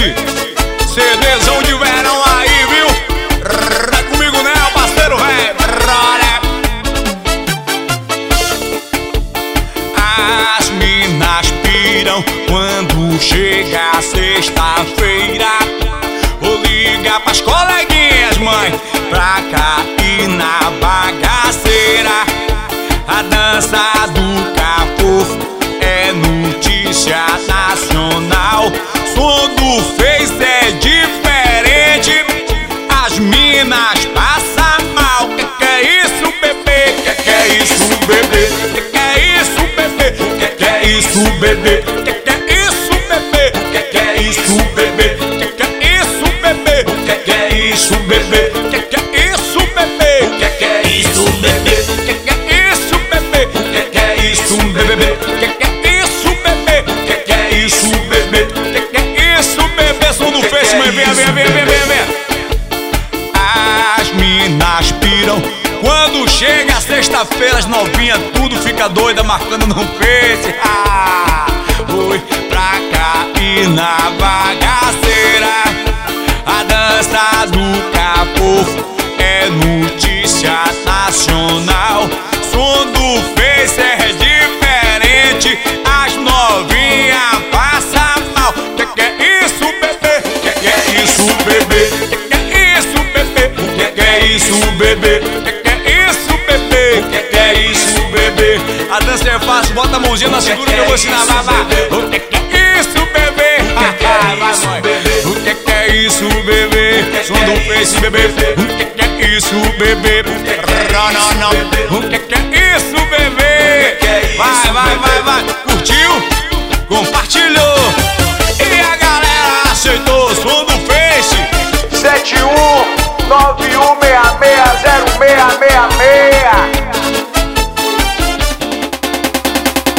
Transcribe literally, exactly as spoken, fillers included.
Esse CDzão de verão aí, viu? É comigo né, parceiro, velho. As minas piram quando chega a sexta-feira. Vou ligar pras coleguinhas, mãe, pra cair na bagaceira. A dança do cafofo é notícia nacional. Som do Face é diferente, as minas passam mal. Que que é isso, bebê? Que que é isso, bebê? Que que é isso, bebê? Que que é isso, bebê? Que que é isso, bebê? Que que é isso, bebê? Que que é isso, bebê? Que que é isso, bebê? Que que é isso, bebê? Que que é isso, bebê? Que que é isso, bebê? Que que é isso, bebê? Que que é isso, bebê? Que que é isso, bebê? Que que é isso, bebê? Som do Face, mãe, vem, vem, vem, vem, vem, vem. As minas piram quando chega a sexta-feira, as novinhas tudo fica doida marcando no Face. Ah, oi, pra cair na bagaceira. A dança do cafofo é notícia nacional. Som do Face é diferente, as novinhas passam mal. Que que é isso, bebê? Que que é isso, bebê? Que que é isso, bebê? Que que é isso, bebê? Que que é isso, bebê? Que que é isso, bebê? A dança é fácil, bota a mãozinha na cintura que eu vou ensinar. Vai, vai. O que que é isso, bebê? O que é isso, bebê? O que que é isso, bebê? Som do Face, bebê. O que que é isso, bebê? Não, não, não. O que que é isso, bebê?